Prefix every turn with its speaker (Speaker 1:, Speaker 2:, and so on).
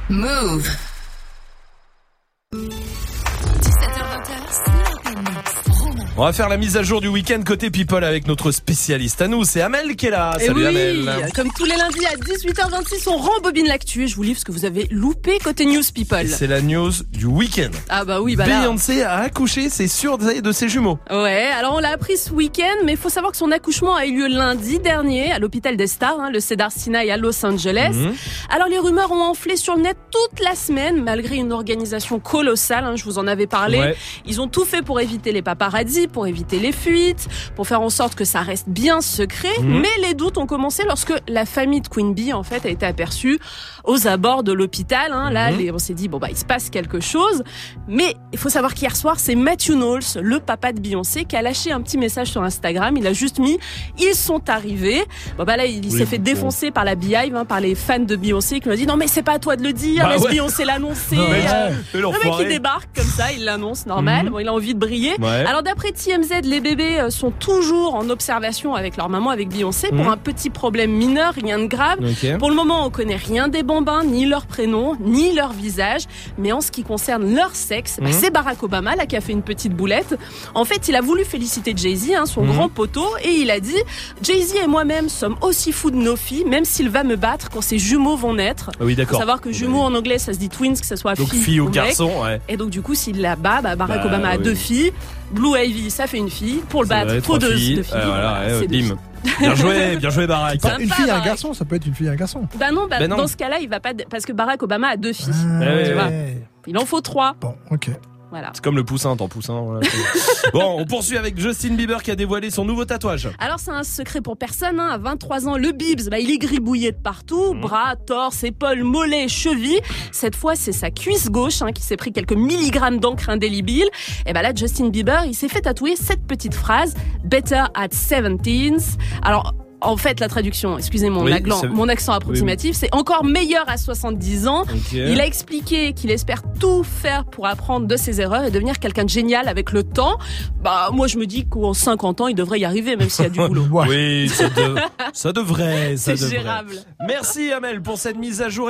Speaker 1: Move. 17h20,
Speaker 2: On va faire la mise à jour du week-end côté People avec notre spécialiste à nous, c'est Amel qui est là.
Speaker 3: Et
Speaker 2: Salut
Speaker 3: oui,
Speaker 2: Amel.
Speaker 3: comme tous les lundis à 18h26, on rembobine l'actu et je vous livre ce que vous avez loupé côté News People.
Speaker 2: C'est la news du week-end.
Speaker 3: Ah bah oui, bah là.
Speaker 2: Beyoncé a accouché, c'est sûr, de ses jumeaux.
Speaker 3: Ouais, alors on l'a appris ce week-end, mais il faut savoir que son accouchement a eu lieu lundi dernier à l'hôpital des Stars, le Cedar Sinai à Los Angeles. Alors les rumeurs ont enflé sur le net toute la semaine, malgré une organisation colossale, je vous en avais parlé.
Speaker 2: Ouais.
Speaker 3: Ils ont tout fait pour éviter les paparazzis, pour éviter les fuites, pour faire en sorte que ça reste bien secret. Mais les doutes ont commencé lorsque la famille de Queen Bee, en fait, a été aperçue aux abords de l'hôpital. Là, on s'est dit, il se passe quelque chose. Mais il faut savoir qu'hier soir, c'est Matthew Knowles, le papa de Beyoncé, qui a lâché un petit message sur Instagram. Il a juste mis « Ils sont arrivés ». Là, il s'est fait défoncer par la Beehive, par les fans de Beyoncé, qui lui ont dit « Non, mais c'est pas à toi de le dire, laisse Beyoncé l'annoncer ». Le mec, il débarque comme ça, il l'annonce, normal. Il a envie de briller.
Speaker 2: Ouais.
Speaker 3: Alors, d'après TMZ, les bébés sont toujours en observation avec leur maman, avec Beyoncé, pour un petit problème mineur, rien de grave.
Speaker 2: Okay.
Speaker 3: Pour le moment, on connaît rien des bambins, ni leur prénom, ni leur visage. Mais en ce qui concerne leur sexe, c'est Barack Obama là qui a fait une petite boulette. En fait, il a voulu féliciter Jay-Z, son grand poteau, et il a dit « Jay-Z et moi-même sommes aussi fous de nos filles, même s'il va me battre quand ses jumeaux vont naître. »
Speaker 2: Oui, d'accord.
Speaker 3: Faut savoir que jumeaux en anglais, ça se dit twins, que ce soit
Speaker 2: Donc
Speaker 3: fille,
Speaker 2: fille ou
Speaker 3: mec.
Speaker 2: garçon, ouais.
Speaker 3: Et donc du coup, s'il la bat, Barack Obama a 2 filles. Blue Ivy, ça fait une fille. Pour le battre, faut 2 filles. C'est 2 filles.
Speaker 2: Bien joué Barack.
Speaker 4: Une fille et un garçon, ça peut être une fille et un garçon.
Speaker 3: Non,
Speaker 2: non.
Speaker 3: dans ce cas-là, il va pas parce que Barack Obama a 2 filles.
Speaker 2: tu
Speaker 3: vois. Il en faut 3.
Speaker 4: Bon, ok.
Speaker 3: Voilà.
Speaker 2: C'est comme le poussin, ton poussin. Voilà. Bon, on poursuit avec Justin Bieber qui a dévoilé son nouveau tatouage.
Speaker 3: Alors c'est un secret pour personne, À 23 ans, le Biebs, il est gribouillé de partout. Bras, torse, épaules, mollets, chevilles. Cette fois, c'est sa cuisse gauche qui s'est pris quelques milligrammes d'encre indélébile. Et là, Justin Bieber, il s'est fait tatouer cette petite phrase « Better at 17's ». Alors, en fait, la traduction, excusez mon accent approximatif, c'est encore meilleur à 70 ans.
Speaker 2: Okay.
Speaker 3: Il a expliqué qu'il espère tout faire pour apprendre de ses erreurs et devenir quelqu'un de génial avec le temps. Moi, je me dis qu'en 50 ans, il devrait y arriver, même s'il y a du boulot.
Speaker 2: Oui, ça devrait.
Speaker 3: C'est gérable.
Speaker 2: Merci Amel pour cette mise à jour.